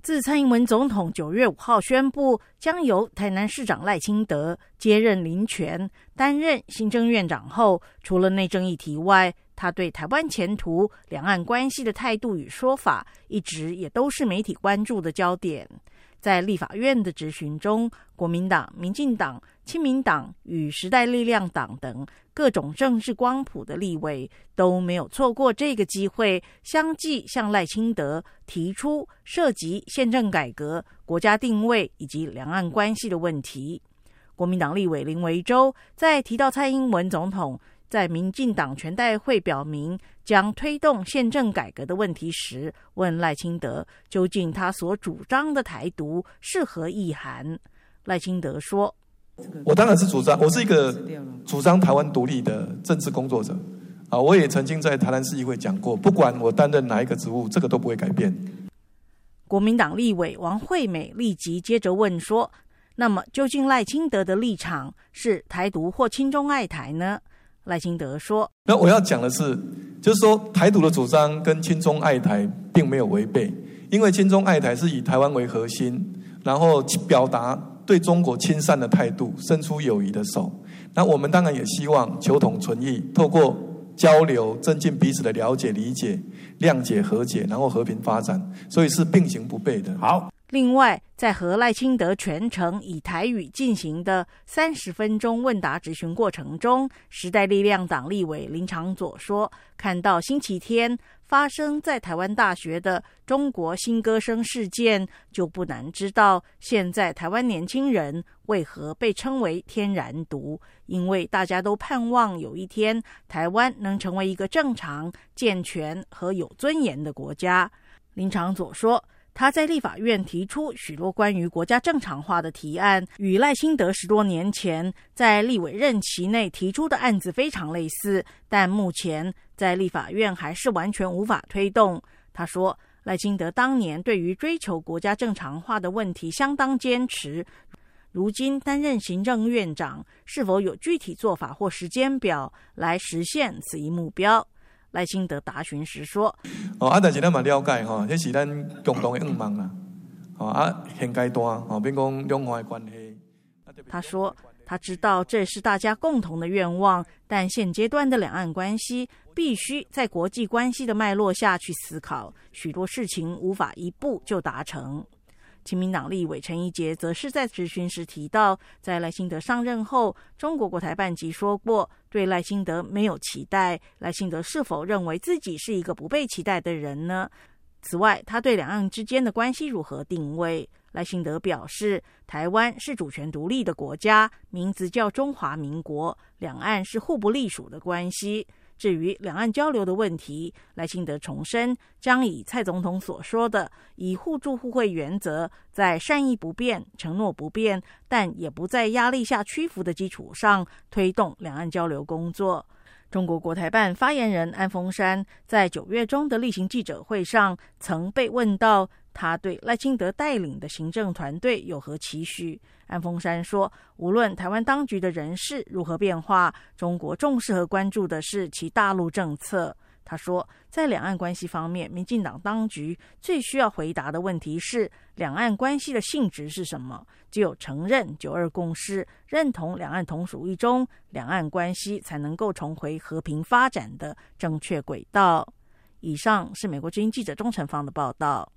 自蔡英文总统9月5号宣布将由台南市长赖清德接任临权担任行政院长后，除了内政议题外，他对台湾前途、两岸关系的态度与说法，一直也都是媒体关注的焦点。在立法院的质询中，国民党、民进党、亲民党与时代力量党等各种政治光谱的立委都没有错过这个机会，相继向赖清德提出涉及宪政改革、国家定位以及两岸关系的问题。国民党立委林维洲在提到蔡英文总统在民进党全代会表明将推动宪政改革的问题时，问赖清德究竟他所主张的台独是何意涵。赖清德说， 我当然是我是一个主张台湾独立的政治工作者啊，我也曾经在台南市议会讲过，不管我担任哪一个职务，这个都不会改变。 国民党立委王惠美立即接着问说，那么究竟赖清德的立场是台独或亲中爱台呢？赖清德说， 那我要讲的是，就是说台独的主张跟亲中爱台并没有违背，因为亲中爱台是以台湾为核心，然后表达对中国亲善的态度，伸出友谊的手。那我们当然也希望求同存异，透过交流增进彼此的了解、理解、谅解、和解，然后和平发展，所以是并行不悖的。 好。另外，在和赖清德全程以台语进行的30分钟问答质询过程中，时代力量党立委林长佐说，看到星期天发生在台湾大学的中国新歌声事件，就不难知道现在台湾年轻人为何被称为天然独，因为大家都盼望有一天台湾能成为一个正常、健全和有尊严的国家。林长佐说，他在立法院提出许多关于国家正常化的提案，与赖清德10多年前在立委任期内提出的案子非常类似，但目前在立法院还是完全无法推动。他说，赖清德当年对于追求国家正常化的问题相当坚持，如今担任行政院长，是否有具体做法或时间表来实现此一目标？赖清德答询时说， 但是咱嘛了解这是咱共同的愿望啦。现阶段别讲两岸的关系。 他说，他知道这是大家共同的愿望，但现阶段的两岸关系必须在国际关系的脉络下去思考，许多事情无法一步就达成。亲民党立委陈怡杰则是在质询时提到，在赖清德上任后，中国国台办级说过对赖清德没有期待，赖清德是否认为自己是一个不被期待的人呢？此外，他对两岸之间的关系如何定位？赖清德表示，台湾是主权独立的国家，名字叫中华民国，两岸是互不隶属的关系。至于两岸交流的问题，赖清德重申将以蔡总统所说的以互助互惠原则，在善意不变、承诺不变，但也不在压力下屈服的基础上推动两岸交流工作。中国国台办发言人安峰山在9月中的例行记者会上曾被问到他对赖清德带领的行政团队有何期许。安峰山说，无论台湾当局的人事如何变化，中国重视和关注的是其大陆政策。他说，在两岸关系方面，民进党当局最需要回答的问题是两岸关系的性质是什么，只有承认9·2共识，认同两岸同属一中，两岸关系才能够重回和平发展的正确轨道。以上是美国之音记者钟成芳的报道。